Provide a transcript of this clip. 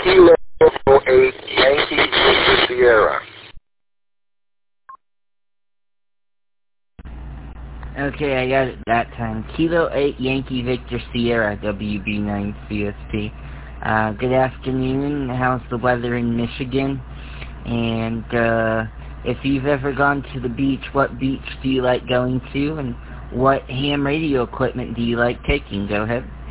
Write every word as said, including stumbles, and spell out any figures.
Kilo eight Yankee Victor Sierra. Okay, I got it that time. Kilo eight Yankee Victor Sierra, W B nine C S T. Uh, good afternoon. How's the weather in Michigan? And uh, if you've ever gone to the beach, what beach do you like going to? And what ham radio equipment do you like taking? Go ahead.